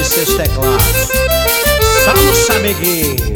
e seus teclados. Só no chameguinho.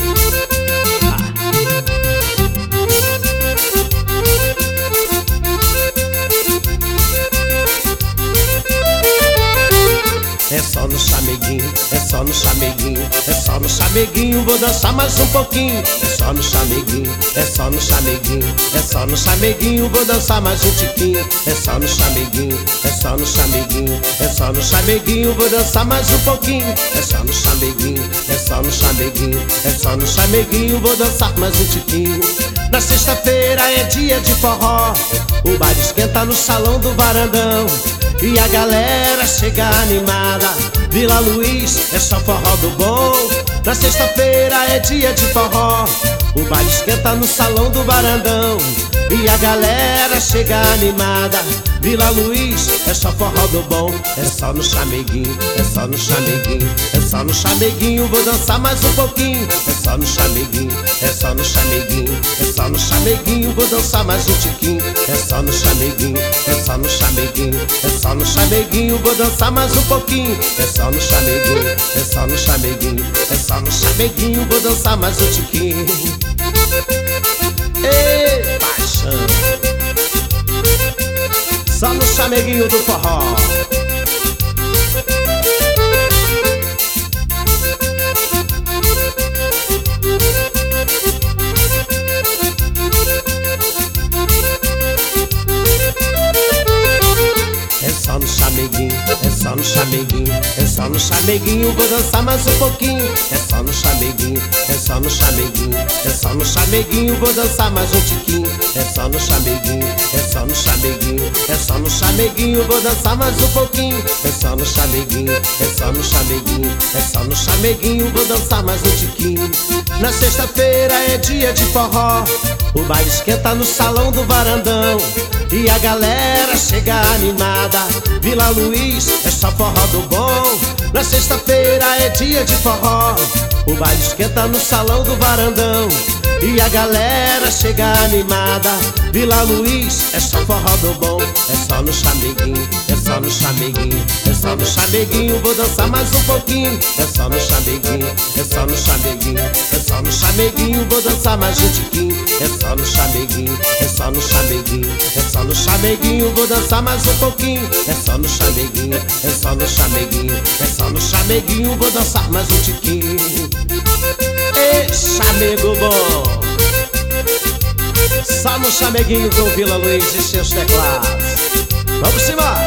É só no chameguinho, é só no chameguinho, é só no chameguinho, vou dançar mais um pouquinho. É só no chameguinho, é só no chameguinho, é só no chameguinho, vou dançar mais um tiquinho. É só no chameguinho, é só no chameguinho, é só no chameguinho, vou dançar mais um pouquinho. É só no chameguinho, é só no chameguinho, é só no chameguinho, vou dançar mais um tiquinho. Na sexta-feira é dia de forró, o baile esquenta no salão do varandão e a galera chega animada. Vila Luiz é só forró do bom. Na sexta-feira é dia de forró, o baile esquenta no salão do varandão e a galera chega animada. Vila Luiz é só forró do bom. É só no chameguinho, é só no chameguinho, é só no chameguinho, vou dançar mais um pouquinho. É só no chameguinho, é só no chameguinho, é só no chameguinho, vou dançar mais um tiquinho. É só no chameguinho, é só no chameguinho, é só no chameguinho, vou dançar mais um pouquinho. É só no chameguinho, é só no chameguinho, é só no chameguinho, vou dançar mais um tiquinho. Ei, paixão! Só no chameguinho do forró. É só no chameguinho, é só no chameguinho, é só no chameguinho, vou dançar mais um pouquinho. É só no chameguinho, é só no chameguinho, é só no chameguinho, vou dançar mais um tiquinho. É só no chameguinho, é só no chameguinho, é só no chameguinho, vou dançar mais um pouquinho. É só no chameguinho, é só no chameguinho, é só no chameguinho, vou dançar mais um tiquinho. Na sexta-feira é dia de forró, o baile esquenta no salão do varandão e a galera chega animada. Vila Luiz é só forró do bom. Na sexta-feira é dia de forró, o baile esquenta no salão do varandão e a galera chega animada. Vila Luiz é só forró do bom. É só no chameguinho, é só no chameguinho, é só no chameguinho, vou dançar mais um pouquinho. É só no chameguinho, é só no chameguinho, é só no chameguinho, vou dançar mais um tiquinho. É só no chameguinho, é só no chameguinho, é só no chameguinho, vou dançar mais um pouquinho. É só no chameguinho, é só no chameguinho, é só no chameguinho, vou dançar mais um tiquinho. Ei, chamego bom! Só no chameguinho com Vila Luiz e seus teclados. Vamos embora!